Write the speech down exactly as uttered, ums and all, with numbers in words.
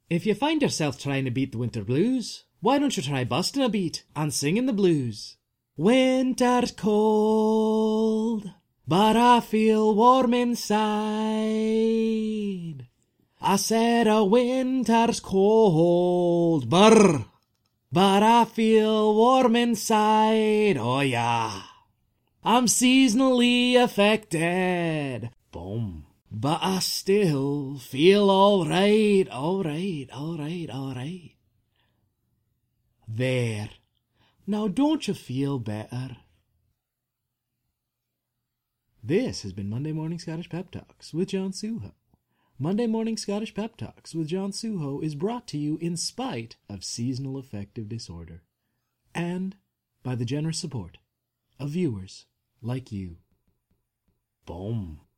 If you find yourself trying to beat the winter blues, why don't you try busting a beat and singing the blues? Winter's cold, but I feel warm inside. I said a winter's cold, brr, but I feel warm inside, oh yeah. I'm seasonally affected, boom, but I still feel alright, alright, alright, alright. There, now don't you feel better? This has been Monday Morning Scottish Pep Talks with John Suho. Monday Morning Scottish Pep Talks with John Suho is brought to you in spite of seasonal affective disorder and by the generous support of viewers like you. Boom.